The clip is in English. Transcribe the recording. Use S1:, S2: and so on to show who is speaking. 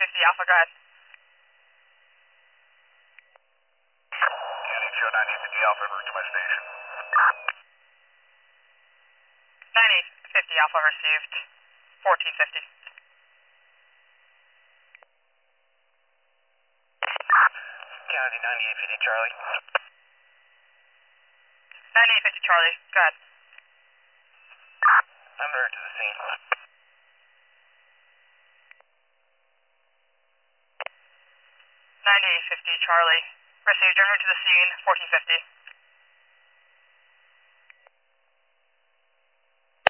S1: 9850 Alpha, go ahead.
S2: County show 9850 Alpha, route to my station.
S1: 9850 Alpha received 1450.
S2: County 9850 Charlie.
S1: 9850 Charlie, go ahead.
S2: I'm there to the scene.
S1: 9850 Charlie, received en route to the scene, 1450.